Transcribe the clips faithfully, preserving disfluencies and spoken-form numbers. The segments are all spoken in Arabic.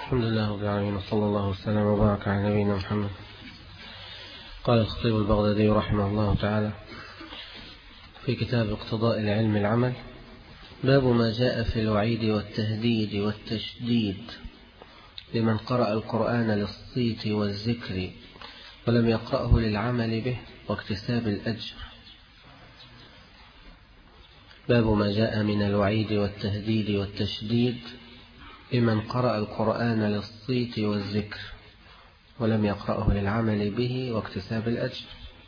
الحمد لله رب العالمين، وصلى الله وسلم وبارك على نبينا محمد. قال الخطيب البغدادي رحمه الله تعالى في كتاب اقتضاء العلم العمل: باب ما جاء في الوعيد والتهديد والتشديد لمن قرأ القرآن للصيت والذكر ولم يقرأه للعمل به واكتساب الأجر. باب ما جاء من الوعيد والتهديد والتشديد لمن قرأ القرآن للصيت والذكر ولم يقرأه للعمل به واكتساب الأجر.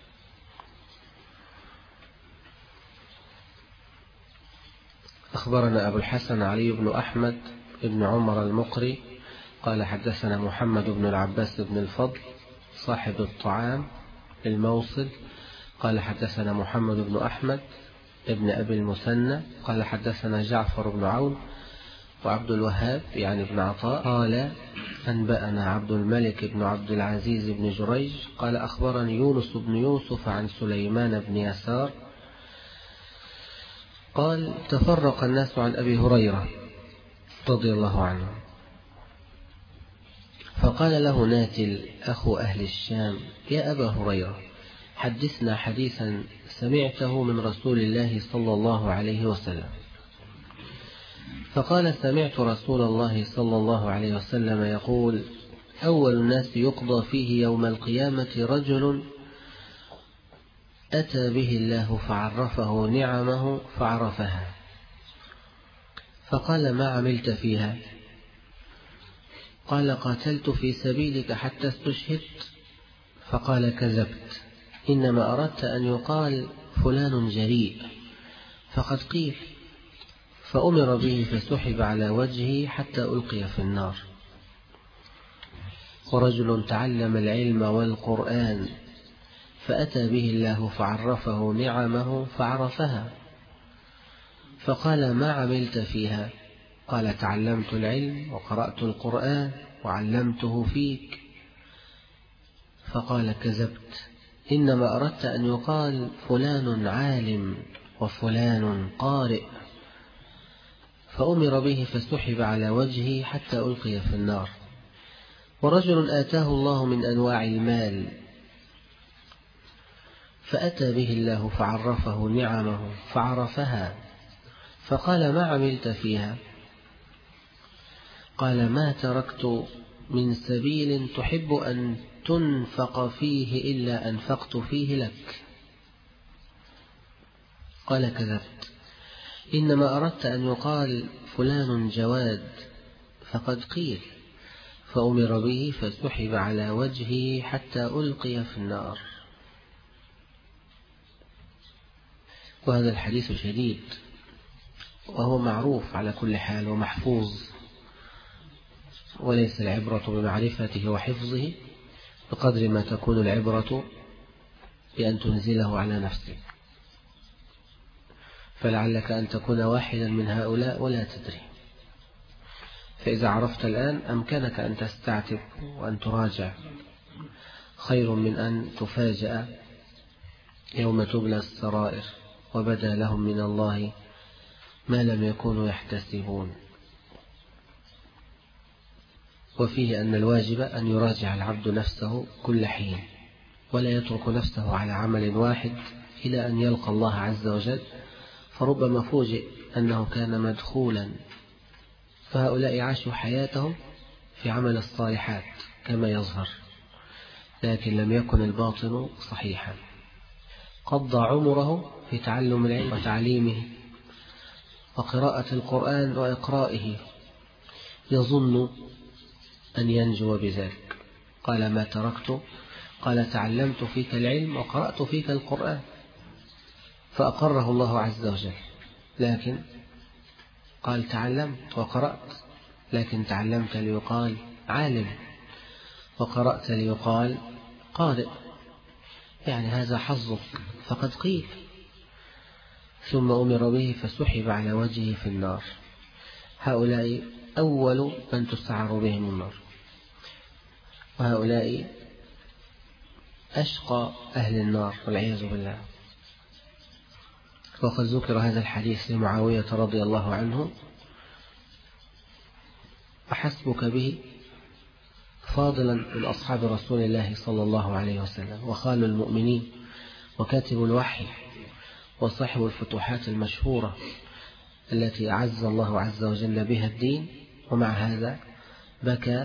أخبرنا أبو الحسن علي بن أحمد بن عمر المقري قال حدثنا محمد بن العباس بن الفضل صاحب الطعام الموصل قال حدثنا محمد بن أحمد ابن أبي المثنى قال حدثنا جعفر بن عون وعبد الوهاب يعني ابن عطاء قال أنبأنا عبد الملك بن عبد العزيز بن جريج قال أخبرني يونس بن يوسف عن سليمان بن يسار قال تفرق الناس عن أبي هريرة رضي الله عنه، فقال له ناتل أخو أهل الشام: يا أبا هريرة، حدثنا حديثا سمعته من رسول الله صلى الله عليه وسلم. فقال: سمعت رسول الله صلى الله عليه وسلم يقول: أول الناس يقضى فيه يوم القيامة رجل أتى به الله فعرفه نعمه فعرفها. فقال: ما عملت فيها؟ قال: قاتلت في سبيلك حتى استشهدت. فقال: كذبت، إنما أردت أن يقال فلان جريء، فقد قيل. فأمر به فسحب على وجهه حتى ألقي في النار. ورجل تعلم العلم والقرآن فأتى به الله فعرفه نعمه فعرفها. فقال: ما عملت فيها؟ قال: تعلمت العلم وقرأت القرآن وعلمته فيك. فقال: كذبت، إنما أردت أن يقال فلان عالم وفلان قارئ. فأمر به فسحب على وجهه حتى ألقي في النار. ورجل آتاه الله من أنواع المال فأتى به الله فعرفه نعمه فعرفها. فقال: ما عملت فيها؟ قال: ما تركت من سبيل تحب أن تنفق فيه إلا أنفقت فيه لك. قال: كذبت، إنما أردت أن يقال فلان جواد، فقد قيل. فأمر به فسحب على وجهه حتى ألقي في النار. وهذا الحديث شديد، وهو معروف على كل حال ومحفوظ، وليس العبرة بمعرفته وحفظه بقدر ما تكون العبرة بأن تنزله على نفسك. فلعلك أن تكون واحدا من هؤلاء ولا تدري، فإذا عرفت الآن أمكنك أن تستعتب وأن تراجع، خير من أن تفاجأ يوم تبلى السرائر وبدا لهم من الله ما لم يكونوا يحتسبون. وفيه أن الواجب أن يراجع العبد نفسه كل حين، ولا يترك نفسه على عمل واحد إلى أن يلقى الله عز وجل، فربما فوجئ أنه كان مدخولا. فهؤلاء عاشوا حياتهم في عمل الصالحات كما يظهر، لكن لم يكن الباطن صحيحا. قضى عمره في تعلم العلم وتعليمه وقراءة القرآن وإقرائه، يظن أن ينجو بذلك. قال: ما تركت؟ قال: تعلمت فيك العلم وقرأت فيك القرآن. فأقره الله عز وجل، لكن قال: تعلمت وقرأت، لكن تعلمت ليقال عالم وقرأت ليقال قارئ، يعني هذا حظك، فقد قيل. ثم أمر به فسحب على وجهه في النار. هؤلاء أول من تسعر بهم النار، وهؤلاء أشقى أهل النار والعياذ بالله. وقد ذكر هذا الحديث لمعاوية رضي الله عنه: أحسبك به فاضلا من أصحاب رسول الله صلى الله عليه وسلم، وخال المؤمنين، وكاتب الوحي، وصاحب الفتوحات المشهورة التي أعز الله عز وجل بها الدين، ومع هذا بكى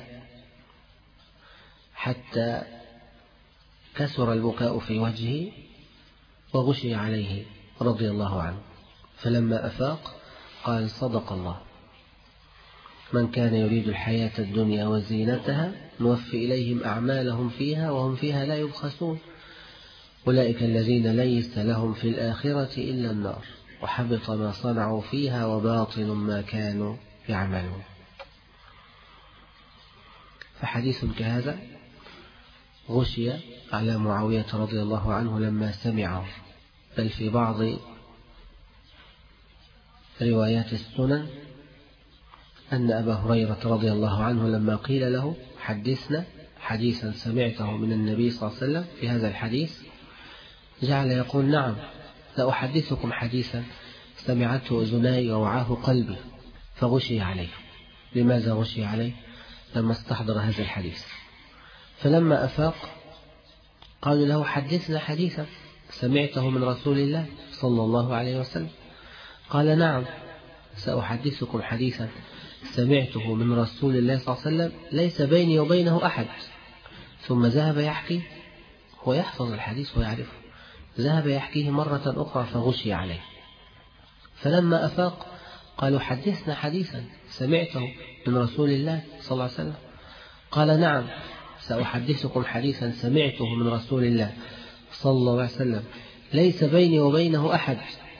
حتى كسر البكاء في وجهه وغشي عليه رضي الله عنه. فلما أفاق قال: صدق الله، من كان يريد الحياة الدنيا وزينتها نوفي إليهم أعمالهم فيها وهم فيها لا يبخسون، أولئك الذين ليس لهم في الآخرة إلا النار وحبط ما صنعوا فيها وباطل ما كانوا يعملون. فحديث كهذا غشي على معاوية رضي الله عنه لما سمعه، بل في بعض روايات السنن أن أبا هريرة رضي الله عنه لما قيل له: حدثنا حديثا سمعته من النبي صلى الله عليه وسلم في هذا الحديث، جعل يقول: نعم، سأحدثكم حديثا سمعته أذناي ووعاه قلبي. فغشي عليه. لماذا غشي عليه؟ لما استحضر هذا الحديث. فلما أفاق قالوا له: حدثنا حديثا سمعته من رسول الله صلى الله عليه وسلم. قال: نعم، سأحدثكم حديثا سمعته من رسول الله صلى الله عليه وسلم ليس بيني وبينه أحد. ثم ذهب يحكي، هو يحفظ الحديث ويعرفه، ذهب يحكيه مرة أخرى فغشي عليه. فلما أفاق قالوا: حدثنا حديثا سمعته من رسول الله صلى الله عليه وسلم. قال: نعم، سأحدثكم حديثا سمعته من رسول الله صلى الله عليه وسلم ليس بيني وبينه أحد،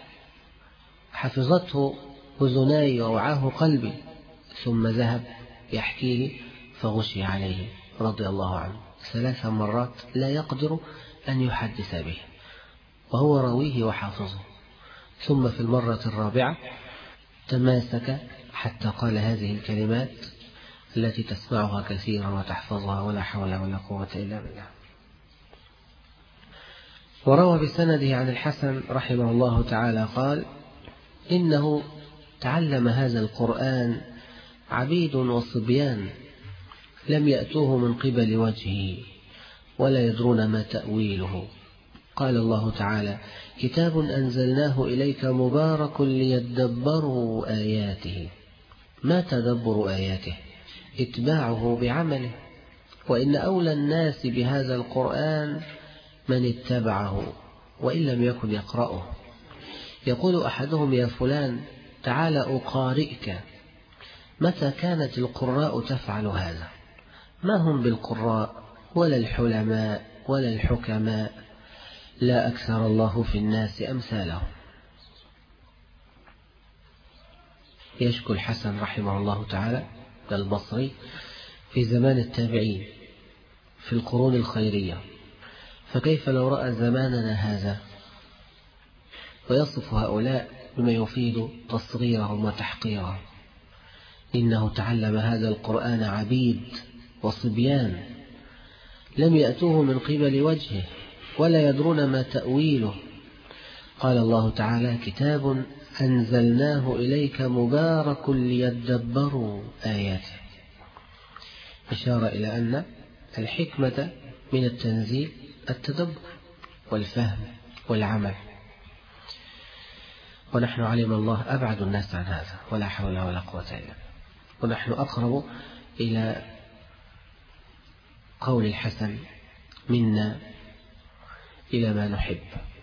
حفظته أذناي ووعاه قلبي. ثم ذهب يحكيه فغشي عليه رضي الله عنه ثلاث مرات لا يقدر أن يحدث به، وهو راويه وحافظه. ثم في المرة الرابعة تماسك حتى قال هذه الكلمات التي تسمعها كثيرا وتحفظها: ولا حول ولا قوة إلا بالله. وروى بسنده عن الحسن رحمه الله تعالى قال: إنه تعلم هذا القرآن عبيد وصبيان لم يأتوه من قبل وجهه ولا يدرون ما تأويله. قال الله تعالى: كتاب أنزلناه إليك مبارك ليدبروا آياته. ما تدبر آياته؟ اتباعه بعمله. وإن أولى الناس بهذا القرآن من اتبعه وإن لم يكن يقرأه. يقول أحدهم: يا فلان تعال أقارئك. متى كانت القراء تفعل هذا؟ ما هم بالقراء ولا الحلماء ولا الحكماء، لا أكثر الله في الناس أمثالهم. يشكو الحسن رحمه الله تعالى البصري في زمان التابعين في القرون الخيرية، فكيف لو رأى زماننا هذا؟ ويصف هؤلاء بما يفيد تصغيرهم وتحقيرهم. إنه تعلم هذا القرآن عبيد وصبيان لم يأتوه من قبل وجهه ولا يدرون ما تأويله. قال الله تعالى: كتاب أنزلناه إليك مبارك ليدبروا آياته، إشارة إلى أن الحكمة من التنزيل التدبر والفهم والعمل، ونحن علم الله أبعد الناس عن هذا، ولا حول ولا قوة إلا بالله. ونحن أقرب إلى قول الحسن منا إلى ما نحب.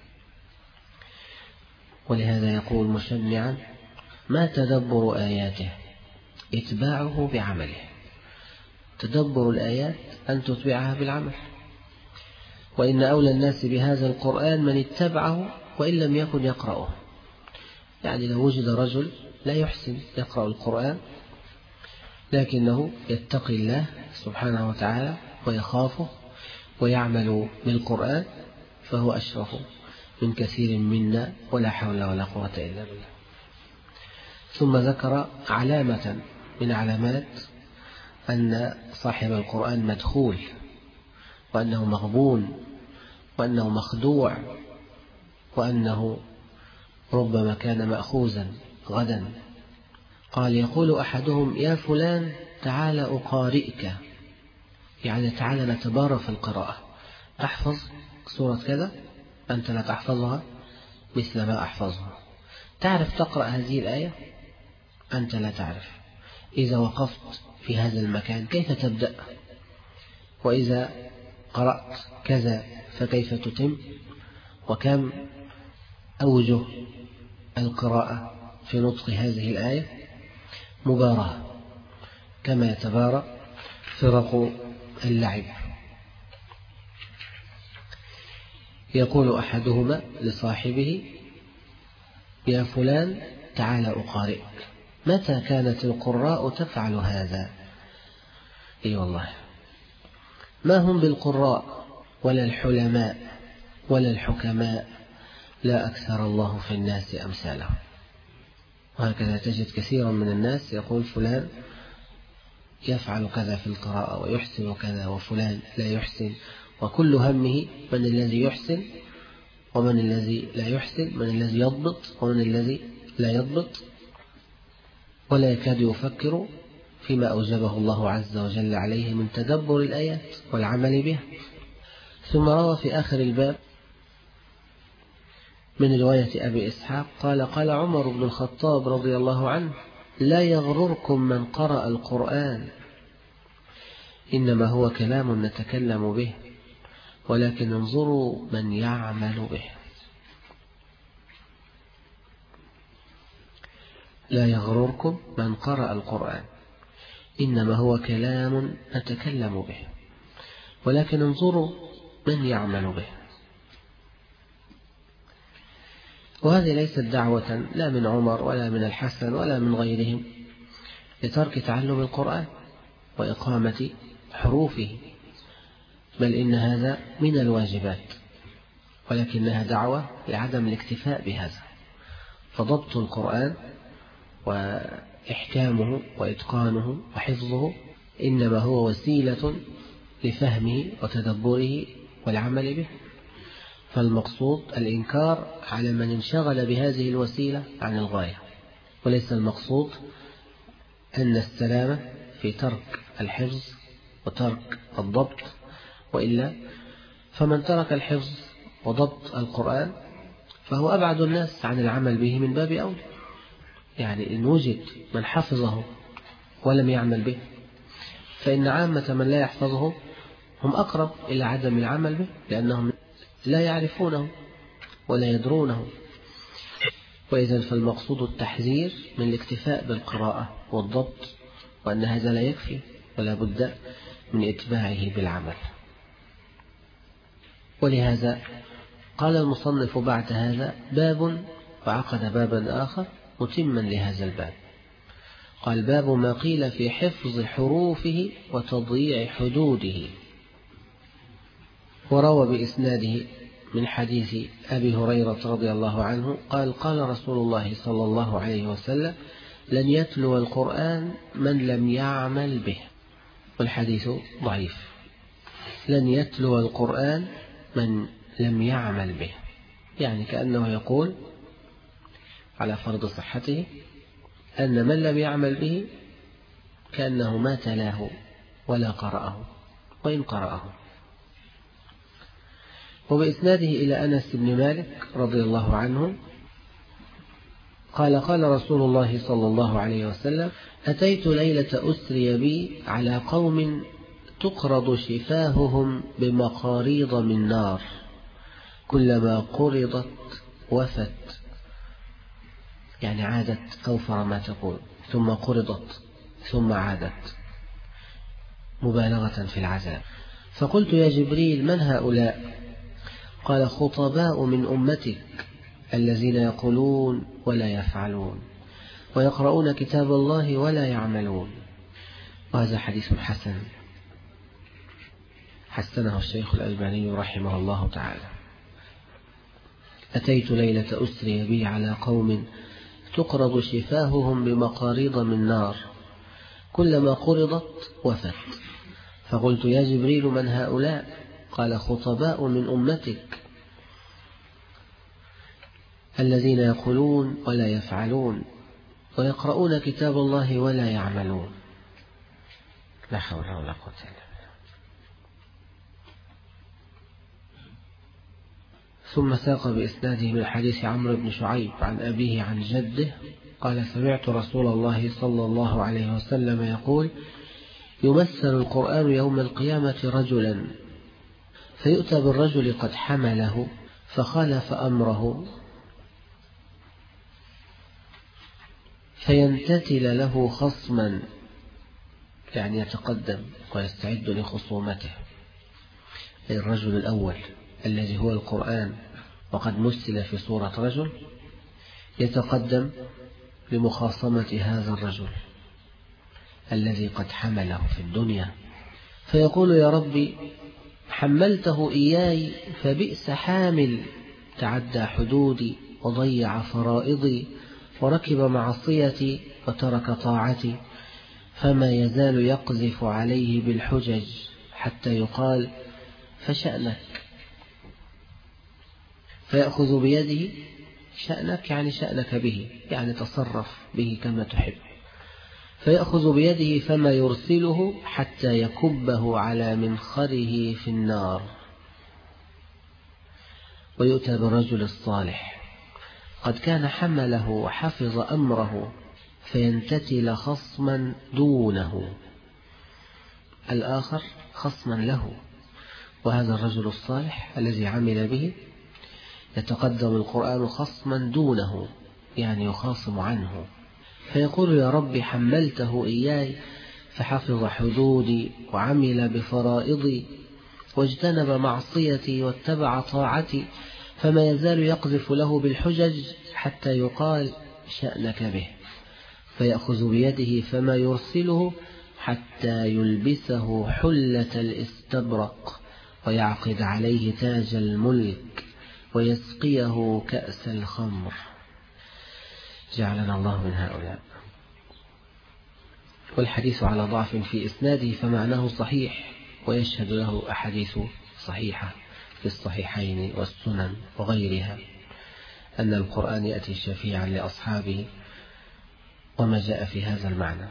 ولهذا يقول مشنعا: ما تدبر آياته؟ اتباعه بعمله. تدبر الآيات أن تتبعها بالعمل. وإن أولى الناس بهذا القرآن من اتبعه وإن لم يكن يقرأه. يعني لو وجد رجل لا يحسن يقرأ القرآن لكنه يتقي الله سبحانه وتعالى ويخافه ويعمل بالقرآن فهو أشرف من كثير منا، ولا حول ولا قوة إلا بالله. ثم ذكر علامة من علامات أن صاحب القرآن مدخول، وأنه مغبون، وأنه مخدوع، وأنه ربما كان مأخوذا غدا. قال: يقول أحدهم: يا فلان تعال أقارئك. يعني تعالى نتبارى في القراءة، أحفظ سورة كذا أنت لا تحفظها مثل ما أحفظها، تعرف تقرأ هذه الآية أنت لا تعرف، إذا وقفت في هذا المكان كيف تبدأ، وإذا قرأت كذا فكيف تتم، وكم أوجه القراءة في نطق هذه الآية، مباراة كما يتبارى فرق اللعب. يقول أحدهما لصاحبه: يا فلان تعال أقارئك. متى كانت القراء تفعل هذا؟ أي والله، ما هم بالقراء ولا الحلماء ولا الحكماء، لا أكثر الله في الناس أمثالهم. وهكذا تجد كثيرا من الناس يقول فلان يفعل كذا في القراءة ويحسن كذا وفلان لا يحسن، وكل همه من الذي يحسن ومن الذي لا يحسن، من الذي يضبط ومن الذي لا يضبط، ولا يكاد يفكر فيما أوجبه الله عز وجل عليه من تدبر الآيات والعمل بها. ثم روى في آخر الباب من رواية أبي إسحاق قال: قال عمر بن الخطاب رضي الله عنه: لا يغرركم من قرأ القرآن، إنما هو كلام نتكلم به، ولكن انظروا من يعمل به. لا يغرركم من قرأ القرآن، إنما هو كلام نتكلم به، ولكن انظروا من يعمل به. وهذه ليست دعوة لا من عمر ولا من الحسن ولا من غيرهم لترك تعلم القرآن وإقامة حروفه، بل إن هذا من الواجبات، ولكنها دعوة لعدم الاكتفاء بهذا. فضبط القرآن وإحكامه وإتقانه وحفظه إنما هو وسيلة لفهمه وتدبره والعمل به، فالمقصود الإنكار على من انشغل بهذه الوسيلة عن الغاية، وليس المقصود أن السلامة في ترك الحفظ وترك الضبط، وإلا فمن ترك الحفظ وضبط القرآن فهو أبعد الناس عن العمل به من باب أولى. يعني إن وجد من حفظه ولم يعمل به فإن عامة من لا يحفظه هم أقرب إلى عدم العمل به، لأنهم لا يعرفونه ولا يدرونه. وإذا فالمقصود التحذير من الاكتفاء بالقراءة والضبط، وأن هذا لا يكفي ولا بد من إتباعه بالعمل. ولهذا قال المصنف بعد هذا: باب، وعقد بابا آخر متما لهذا الباب، قال: باب ما قيل في حفظ حروفه وتضييع حدوده. وروى بإسناده من حديث أبي هريرة رضي الله عنه قال: قال رسول الله صلى الله عليه وسلم: لن يتلو القرآن من لم يعمل به. والحديث ضعيف. لن يتلو القرآن من لم يعمل به، يعني كأنه يقول على فرض صحته أن من لم يعمل به كأنه ما تلاه ولا قرأه وإن قرأه. وبإسناده إلى أنس بن مالك رضي الله عنه قال: قال رسول الله صلى الله عليه وسلم: أتيت ليلة أسري بي على قوم تقرض شفاههم بمقاريض من نار، كلما قرضت وفت، يعني عادت أوفر ما تقول، ثم قرضت ثم عادت، مبالغة في العذاب. فقلت: يا جبريل من هؤلاء؟ قال: خطباء من أمتك الذين يقولون ولا يفعلون، ويقرؤون كتاب الله ولا يعملون. وهذا حديث حسن حسنه الشيخ الألباني رحمه الله تعالى. أتيت ليلة أسري بي على قوم تقرض شفاههم بمقاريض من نار، كلما قرضت وفت. فقلت: يا جبريل من هؤلاء؟ قال: خطباء من أمتك الذين يقولون ولا يفعلون، ويقرؤون كتاب الله ولا يعملون. لا حول ولا قوة إلا بالله. ثم ساق بإسناده من حديث عمرو بن شعيب عن أبيه عن جده قال سمعت رسول الله صلى الله عليه وسلم يقول يمثل القرآن يوم القيامة رجلا فيؤتى بالرجل قد حمله فخالف أمره فينتتل له خصما، يعني يتقدم ويستعد لخصومته، أي الرجل الأول الذي هو القرآن وقد مثل في صورة رجل يتقدم لمخاصمة هذا الرجل الذي قد حمله في الدنيا، فيقول يا ربي حملته إياي فبئس حامل، تعدى حدودي وضيع فرائضي وركب معصيتي وترك طاعتي، فما يزال يقذف عليه بالحجج حتى يقال فشأنك، فيأخذ بيده، شأنك يعني شأنك به، يعني تصرف به كما تحب، فيأخذ بيده فما يرسله حتى يكبه على منخره في النار. ويؤتى بالرجل الصالح قد كان حمله وحفظ أمره فينتتل خصما دونه، الآخر خصما له، وهذا الرجل الصالح الذي عمل به يتقدم القرآن خصما دونه، يعني يخاصم عنه، فيقول يا رب حملته إياي فحفظ حدودي وعمل بفرائضي واجتنب معصيتي واتبع طاعتي، فما يزال يقذف له بالحجج حتى يقال شأنك به، فيأخذ بيده فما يرسله حتى يلبسه حلة الاستبرق ويعقد عليه تاج الملك ويسقيه كأس الخمر. جعلنا الله من هؤلاء. والحديث على ضعف في إسناده فمعناه صحيح، ويشهد له أحاديث صحيحة في الصحيحين والسنن وغيرها أن القرآن يأتي شفيعا لأصحابه وما جاء في هذا المعنى.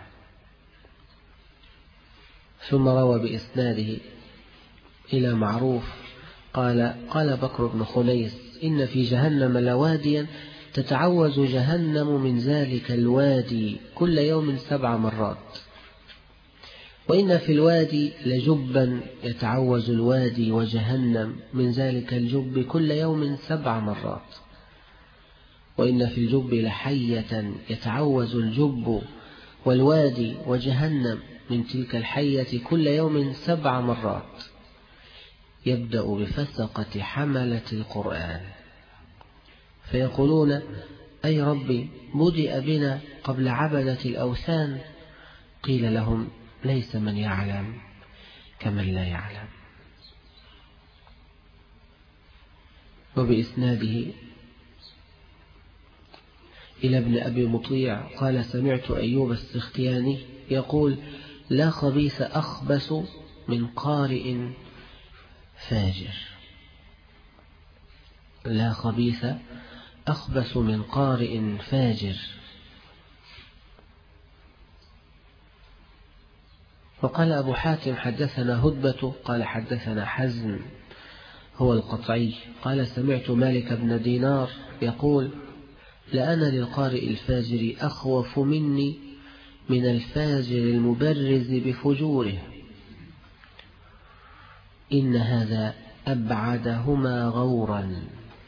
ثم روى بإسناده إلى معروف قال قال بكر بن خنيس إن في جهنم لواديا تتعوز جهنم من ذلك الوادي كل يوم سبع مرات، وإن في الوادي لجبا يتعوز الوادي وجهنم من ذلك الجب كل يوم سبع مرات، وإن في الجب لحية يتعوز الجب والوادي وجهنم من تلك الحية كل يوم سبع مرات، يبدأ بفسقة حملة القرآن فيقولون أي ربي بدأ بنا قبل عبدة الأوثان، قيل لهم ليس من يعلم كمن لا يعلم. وبإسناده إلى ابن أبي مطيع قال سمعت أيوب السختياني يقول لا خبيث أخبث من قارئ فاجر، لا خبيث أخبث من قارئ فاجر. وقال أبو حاتم حدثنا هدبة قال حدثنا حزم هو القطعي قال سمعت مالك بن دينار يقول لأنا للقارئ الفاجر أخوف مني من الفاجر المبرز بفجوره، إن هذا أبعدهما غورا.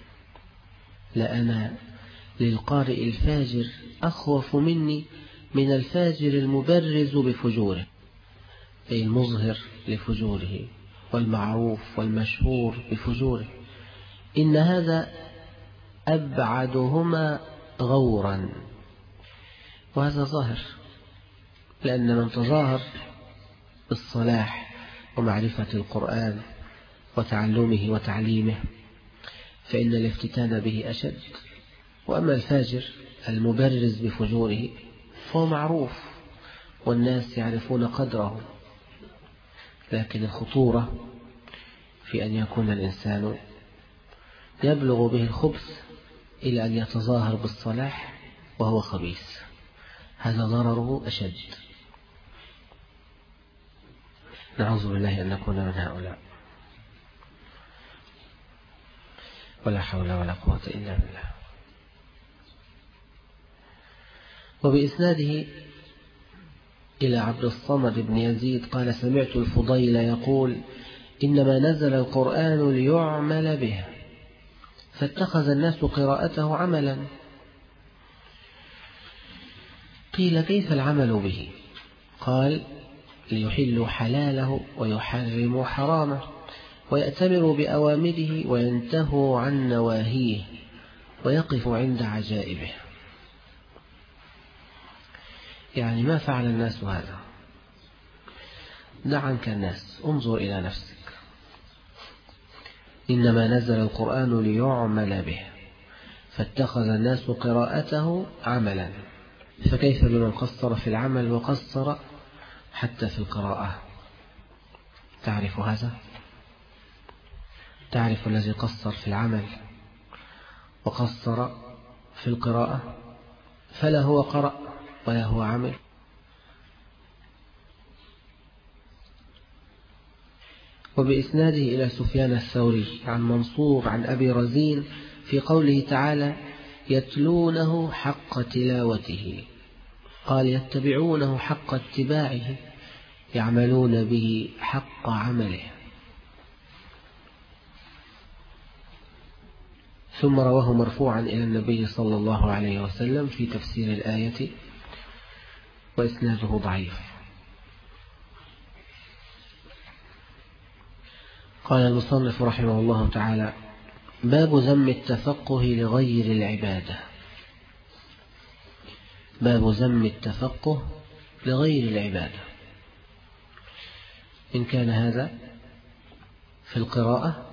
لأنا للقارئ الفاجر أخوف مني من الفاجر المبرز بفجوره، أي المظهر لفجوره والمعروف والمشهور بفجوره، إن هذا أبعدهما غورا. وهذا ظاهر، لأن من تظاهر بالصلاح ومعرفة القرآن وتعلمه وتعليمه فإن الافتتان به أشد، وأما الفاجر المبرز بفجوره فهو معروف والناس يعرفون قدره، لكن الخطورة في أن يكون الإنسان يبلغ به الخبث إلى أن يتظاهر بالصلاح وهو خبيث، هذا ضرره أشد. نعوذ بالله أن نكون من هؤلاء. ولا حول ولا قوة إلا بالله. وبإسناده إلى عبد الصمد بن يزيد قال: سمعت الفضيل يقول: إنما نزل القرآن ليعمل به، فاتخذ الناس قراءته عملا. قيل: كيف العمل به؟ قال: ليحلوا حلاله ويحرموا حرامه، ويأتمروا بأوامره وينتهوا عن نواهيه، ويقفوا عند عجائبه. يعني ما فعل الناس هذا؟ دع عنك الناس، انظر إلى نفسك. إنما نزل القرآن ليعمل به، فاتخذ الناس قراءته عملا، فكيف بمن قصر في العمل وقصر حتى في القراءة؟ تعرف هذا؟ تعرف الذي قصر في العمل وقصر في القراءة؟ فلا هو قرأ ولا هو عمل. وبإسناده إلى سفيان الثوري عن منصور عن أبي رزين في قوله تعالى: يتلونه حق تلاوته، قال: يتبعونه حق اتباعه، يعملون به حق عمله. ثم رواه مرفوعا إلى النبي صلى الله عليه وسلم في تفسير الآية، وإسناده ضعيف. قال المصنف رحمه الله تعالى: باب ذم التفقه لغير العبادة. باب ذم التفقه لغير العبادة، إن كان هذا في القراءة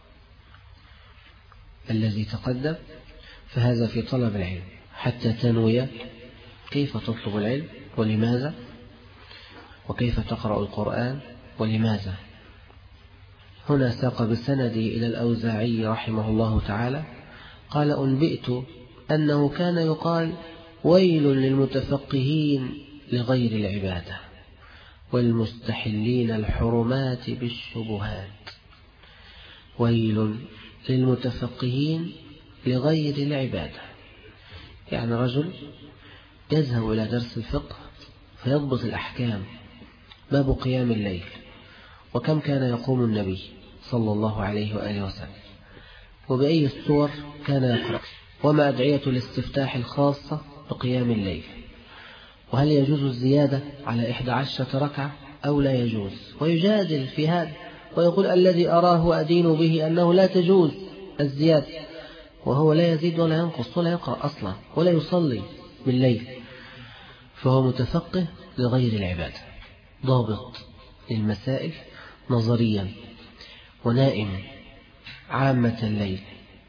الذي تقدم فهذا في طلب العلم، حتى تنوي كيف تطلب العلم ولماذا، وكيف تقرأ القرآن ولماذا. هنا ساق بسنده إلى الأوزاعي رحمه الله تعالى قال: أنبئت أنه كان يقال: ويل للمتفقهين لغير العبادة، والمستحلين الحرمات بالشبهات. ويل للمتفقهين لغير العبادة، يعني رجل يذهب إلى درس الفقه فيضبط الأحكام. باب قيام الليل، وكم كان يقوم النبي صلى الله عليه وآله وسلم، وبأي السور كان يقرأ، وما أدعية الاستفتاح الخاصة بقيام الليل، وهل يجوز الزيادة على إحدى عشرة ركعة أو لا يجوز. ويجادل في هذا ويقول: الذي أراه وأدين به أنه لا تجوز الزيادة، وهو لا يزيد ولا ينقص ولا يقرأ أصلا ولا يصلي بالليل، فهو متفقه لغير العبادة، ضابط للمسائل نظريا، ونائم عامة الليل،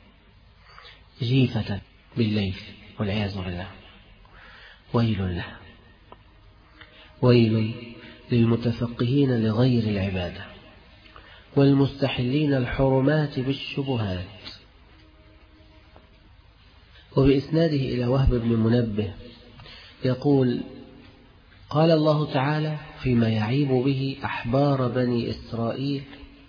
جيفة بالليل والعياذ بالله. ويل له، ويل للمتفقهين لغير العبادة، والمستحلين الحرمات بالشبهات. وبإسناده إلى وهب بن منبه يقول: قال الله تعالى فيما يعيب به أحبار بني إسرائيل: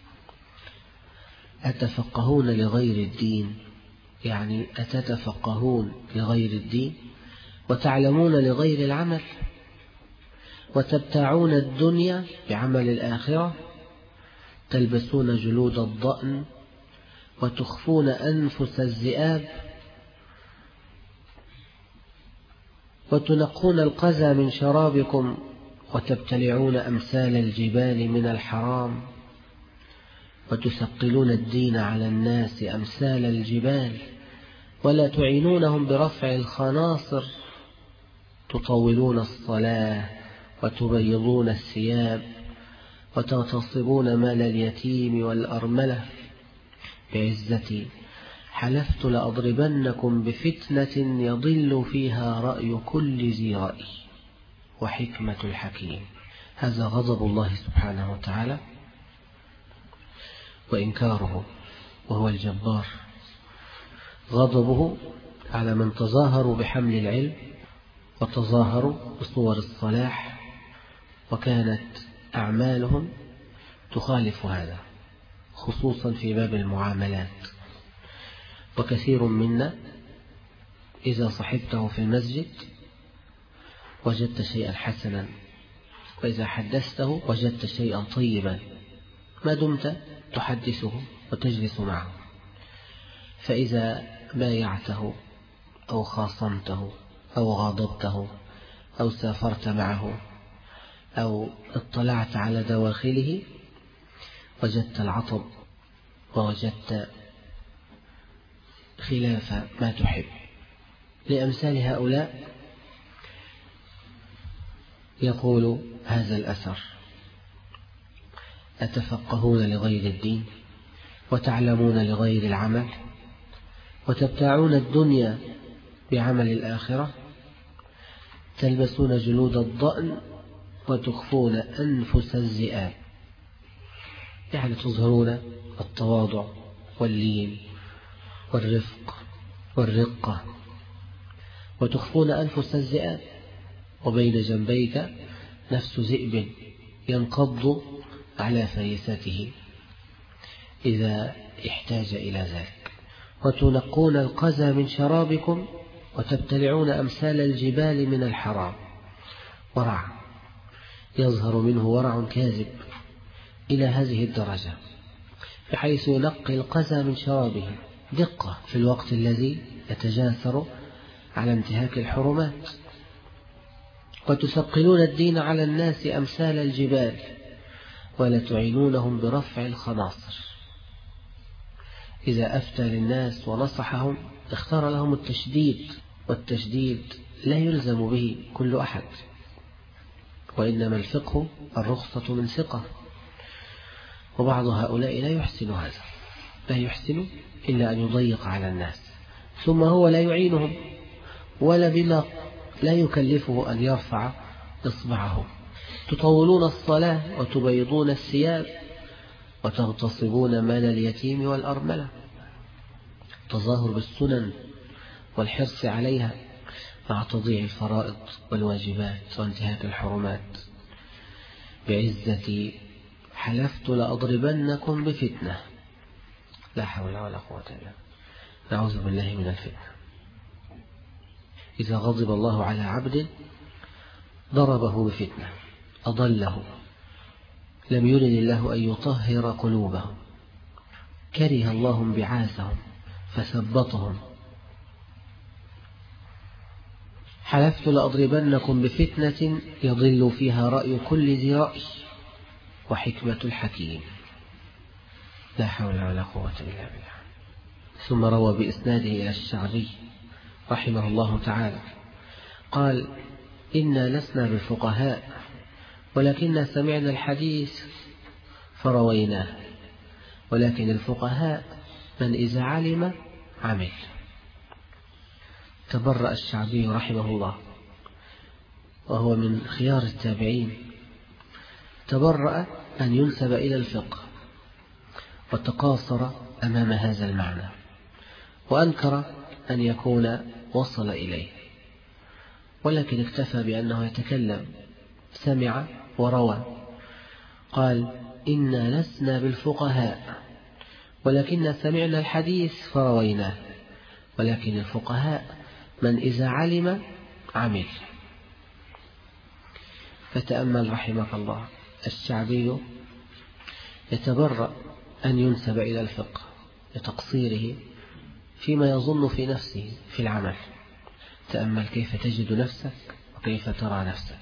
أتفقهون لغير الدين، يعني أتتفقهون لغير الدين وتعلمون لغير العمل، وتبتاعون الدنيا بعمل الآخرة، تلبسون جلود الضأن وتخفون أنفس الذئاب، وتنقون القذى من شرابكم، وتبتلعون أمثال الجبال من الحرام، وتثقلون الدين على الناس أمثال الجبال، ولا تعينونهم برفع الخناصر، تطولون الصلاة وتبيضون الثياب، وتغتصبون مال اليتيم والأرملة. بعزتي حلفت لأضربنكم بفتنة يضل فيها رأي كل ذي رأي وحكمة الحكيم. هذا غضب الله سبحانه وتعالى وإنكاره، وهو الجبار. غضبه على من تظاهروا بحمل العلم وتظاهروا بصور الصلاح، وكانت أعمالهم تخالف هذا، خصوصا في باب المعاملات. وكثير منا إذا صحبته في المسجد وجدت شيئا حسنا، وإذا حدثته وجدت شيئا طيبا، ما دمت تحدثه وتجلس معه. فإذا بايعته أو خاصمته أو غاضبته أو سافرت معه أو اطلعت على دواخله وجدت العطب ووجدت خلاف ما تحب. لأمثال هؤلاء يقول هذا الأثر: أتفقهون لغير الدين وتعلمون لغير العمل وتبتاعون الدنيا بعمل الآخرة، تلبسون جلود الضأن وتخفون أنفس الذئاب. يعني تظهرون التواضع واللين والرفق والرقة وتخفون أنفس الذئاب، وبين جنبيك نفس ذئب ينقض على فريسته إذا احتاج إلى ذلك، وتنقون القذى من شرابكم وتبتلعون أمثال الجبال من الحرام. ورع يظهر منه ورع كاذب إلى هذه الدرجة، بحيث ينقي القذى من شرابه دقة في الوقت الذي يتجاثر على انتهاك الحرمات. وتثقلون الدين على الناس أمثال الجبال ولا تعينونهم برفع الخناصر. إذا أفتى للناس ونصحهم اختار لهم التشديد، والتشديد لا يلزم به كل أحد، وإنما الفقه الرخصة من ثقة. وبعض هؤلاء لا يحسن هذا، لا يحسن إلا أن يضيق على الناس، ثم هو لا يعينهم ولا بما لا يكلفه أن يرفع إصبعه. تطولون الصلاة وتبيضون الثياب وتغتصبون مال اليتيم والأرملة. تظاهر بالسنن والحرص عليها مع تضييع الفرائض والواجبات وانتهاك الحرمات. بعزتي حلفت لأضربنكم بفتنة، لا حول ولا قوة إلا بالله. نعوذ بالله من الفتنة. إذا غضب الله على عبد ضربه بفتنة، أضله، لم يرد الله أن يطهر قلوبهم، كره الله انبعاثهم فثبطهم. حلفت لأضربنكم بفتنة يضل فيها رأي كل ذي رأي وحكمة الحكيم. لا حول ولا قوة إلا بالله. ثم روى بإسناده إلى الشعبي رحمه الله تعالى قال: إنا لسنا بالفقهاء ولكننا سمعنا الحديث فرويناه، ولكن الفقهاء من إذا علم عمل. تبرأ الشعبي رحمه الله وهو من خيار التابعين، تبرأ أن ينسب إلى الفقه، وتقاصر أمام هذا المعنى، وأنكر أن يكون وصل إليه، ولكن اكتفى بأنه يتكلم، سمع وروى. قال: إنا لسنا بالفقهاء ولكننا سمعنا الحديث فرويناه، ولكن الفقهاء من إذا علم عمل. فتأمل رحمك الله، الشعبي يتبرأ أن ينسب إلى الفقه لتقصيره فيما يظن في نفسه في العمل. تأمل كيف تجد نفسك وكيف ترى نفسك.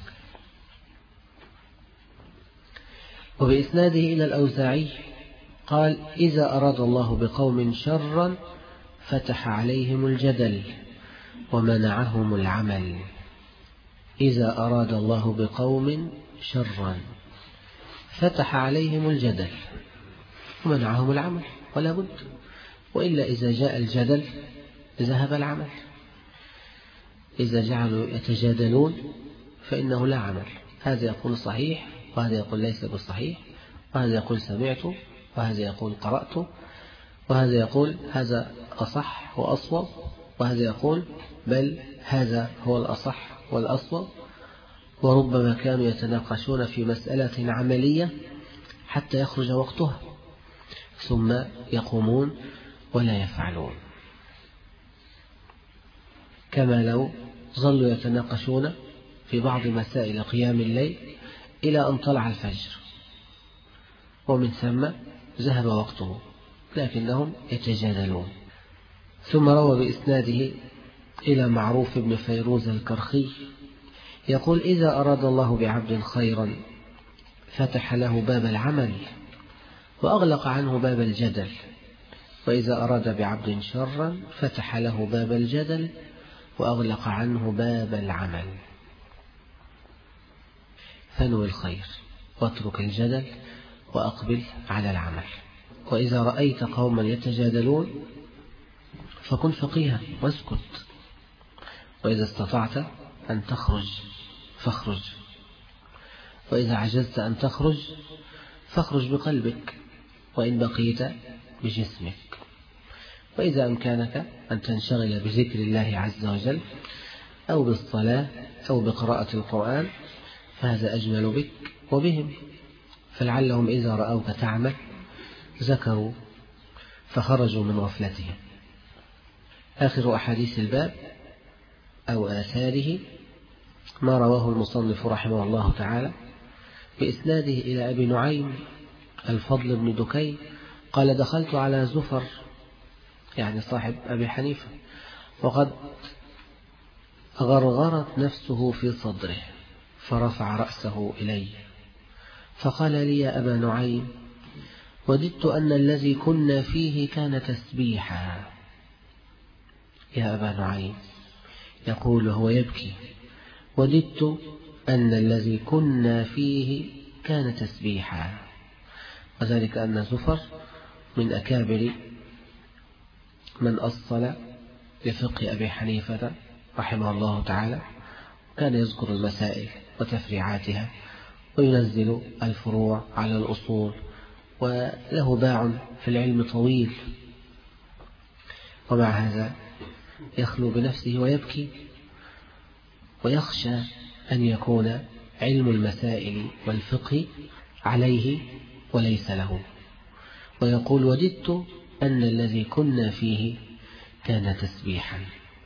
وبإسناده إلى الأوزاعي قال: إذا أراد الله بقوم شرا فتح عليهم الجدل ومنعهم العمل. إذا أراد الله بقوم شرا فتح عليهم الجدل ومنعهم العمل، ولا بد، وإلا إذا جاء الجدل ذهب العمل. إذا جعلوا يتجادلون فإنه لا عمل، هذا يقول صحيح وهذا يقول ليس بالصحيح، وهذا يقول سمعت وهذا يقول قرأت، وهذا يقول هذا أصح وأصوب، وهذا يقول بل هذا هو الأصح والأصوب. وربما كانوا يتناقشون في مسألة عملية حتى يخرج وقتها ثم يقومون ولا يفعلون. كما لو ظلوا يتناقشون في بعض مسائل قيام الليل إلى أن طلع الفجر، ومن ثم ذهب وقته، لكنهم يتجادلون. ثم روى بإسناده إلى معروف بن فيروز الكرخي يقول: إذا أراد الله بعبد خيرا فتح له باب العمل وأغلق عنه باب الجدل، وإذا أراد بعبد شرا فتح له باب الجدل وأغلق عنه باب العمل. فانوي الخير واترك الجدل وأقبل على العمل. وإذا رأيت قوما يتجادلون فكن فقيها واسكت، وإذا استطعت أن تخرج فاخرج، وإذا عجزت أن تخرج فاخرج بقلبك وإن بقيت بجسمك، وإذا أمكنك أن تنشغل بذكر الله عز وجل أو بالصلاة أو بقراءة القرآن فهذا أجمل بك وبهم، فلعلهم إذا رأوك تعمل ذكروا فخرجوا من غفلتهم. آخر أحاديث الباب أو آثاره ما رواه المصنف رحمه الله تعالى بإسناده إلى أبي نعيم الفضل بن دكي قال: دخلت على زفر يعني صاحب أبي حنيفة وقد غرغرت نفسه في صدره، فرفع رأسه إلي فقال لي: يا أبا نعيم، وددت أن الذي كنا فيه كان تسبيحا. يا أبا نعيم، يقول وهو يبكي: وددت أن الذي كنا فيه كان تسبيحا. وذلك أن زفر من أكابر من أصل لفقه أبي حنيفة رحمه الله تعالى، كان يذكر المسائل وتفريعاتها وينزل الفروع على الأصول، وله باع في العلم طويل، ومع هذا يخلو بنفسه ويبكي ويخشى أن يكون علم المسائل والفقه عليه وليس له، ويقول: وددت أن الذي كنا فيه كان تسبيحا.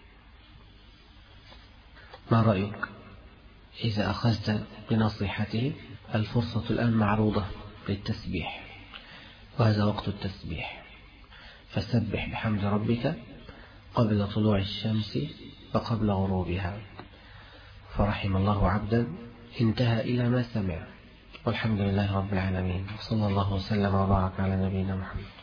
ما رأيك إذا أخذت بنصيحته؟ الفرصة الآن معروضة للتسبيح، وهذا وقت التسبيح، فسبح بحمد ربك قبل طلوع الشمس وقبل غروبها. فرحم الله عبدا انتهى إلى ما سمع، والحمد لله رب العالمين، وصلى الله وسلم وبارك على نبينا محمد.